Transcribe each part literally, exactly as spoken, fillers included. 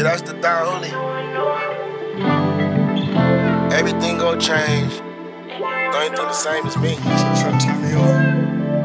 Yeah, that's the Don Julio. Everything gon' change. Don't ain't do the same as me. Try to turn me on.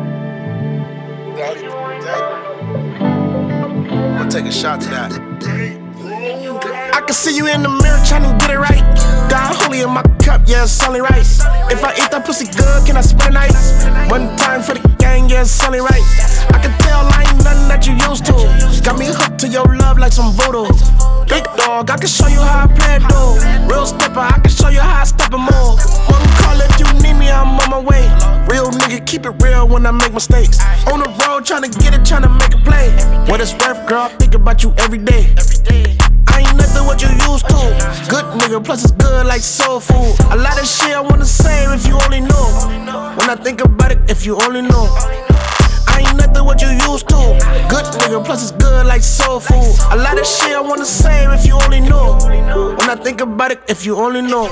I'm gonna take a shot to that. I can see you in the mirror tryna get it right. Don Julio in my cup, yeah, it's only right. If I eat that pussy good, can I spend a night? One time for the gang, yeah, it's only right. I can tell I ain't nothing that you used to. Got me hooked to your love like some voodoo. Big dog, I can show you how I play it, though. Real stepper, I can show you how I step and move. One call if you need me, I'm on my way. Real nigga, keep it real when I make mistakes. On the road, tryna get it, tryna make a play. What it's worth, girl, I think about you every day. I ain't nothing what you used to. Good nigga, plus it's good like soul food. A lot of shit I wanna say if you only knew. When I think about it, if you only knew. I ain't nothing what you used to. Good nigga, plus it's good like soul food. A lot of shit I wanna say if you only knew. When I think about it, if you only knew.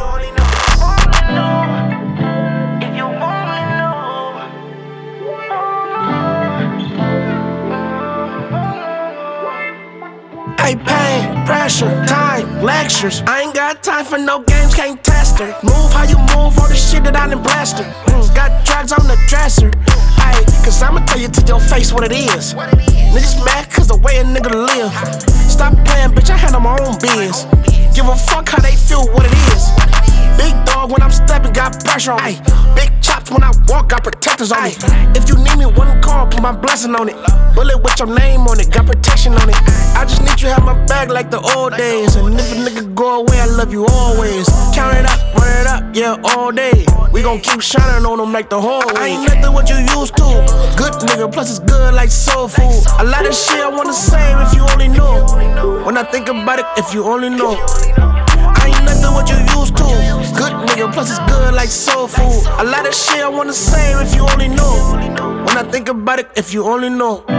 Hey, pain, pressure, time, lectures. I ain't got time for no games, can't test her. Move how you move, all the shit that I done blast her. Mm, got drugs on the dresser. Ayy, cause I'ma tell you to your face what it is. Niggas mad cause the way a nigga live. Stop playing, bitch, I handle my own biz. Give a fuck how they feel what it is. Big dog when I'm stepping, got pressure on me. Big chops when I walk, got protectors on me. If you need me, one call, put my blessing on it. Bullet with your name on it, got protection on it. I just need you to have my back like the old days. And if a nigga go away, I love you always. Count it up, run it up, yeah, all day. We gon' keep shining on them like the whole way. I ain't nothing what you used to. Good nigga, plus it's good like soul food. A lot of shit I wanna say if you only knew. When I think about it, if you only knew. I ain't nothing what you used to. Good nigga, plus it's good like soul food. A lot of shit I wanna say if you only knew. When I think about it, if you only knew.